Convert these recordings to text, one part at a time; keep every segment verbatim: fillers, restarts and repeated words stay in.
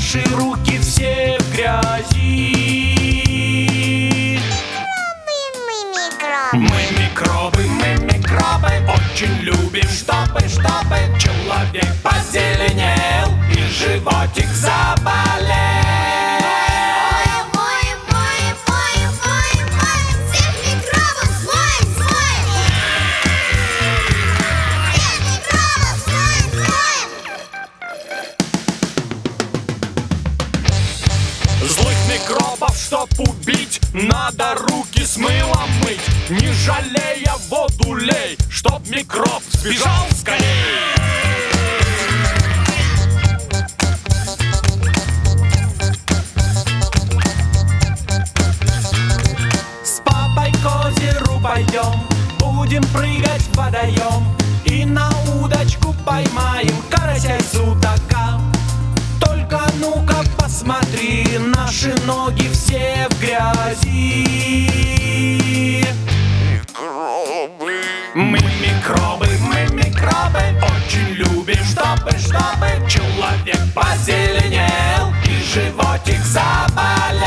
Наши руки все в грязи. Мы микробы, мы микробы, очень любим, чтобы, чтобы человек позеленел и животик заболел. Злых микробов, чтоб убить, надо руки с мылом мыть, не жалея воду лей, чтоб микроб сбежал скорей. С папой к озеру пойдем, будем прыгать в водоем и на удочку поймаем карася и судака. Только ну-ка посмотри, наши ноги все в грязи. Микробы. Мы микробы, мы микробы, очень любим, чтобы, чтобы человек позеленел и животик заболел.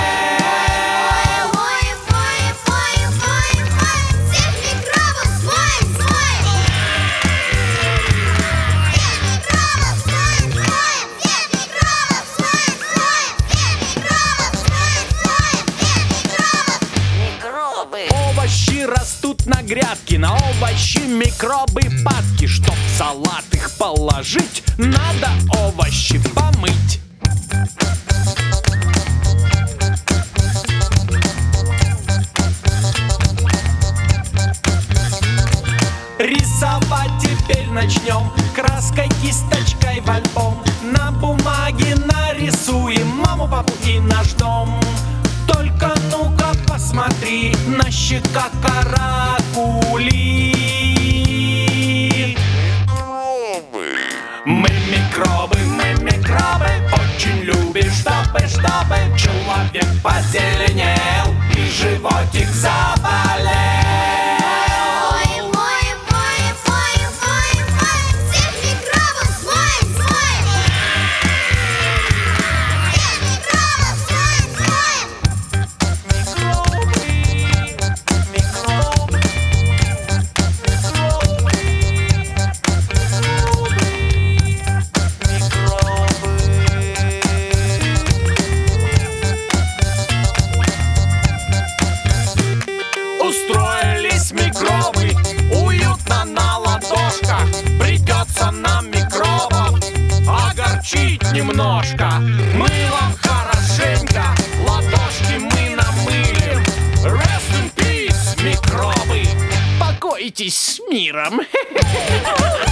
Овощи растут на грядке, на овощи микробы падки. Чтоб в салат их положить, надо овощи помыть. Рисовать теперь начнем краской, кисточкой в альбом. На бумаге нарисуем маму, папу и наш дом. Только ну-ка посмотри, на щеках каракули. Мы микробы, мы микробы, очень любим, чтобы, чтобы человек позеленел и животик заболел. Устроились микробы уютно на ладошках. Придется нам микробов огорчить немножко. Мылом хорошенько ладошки мы намылим. Rest in peace, микробы. Покойтесь с миром.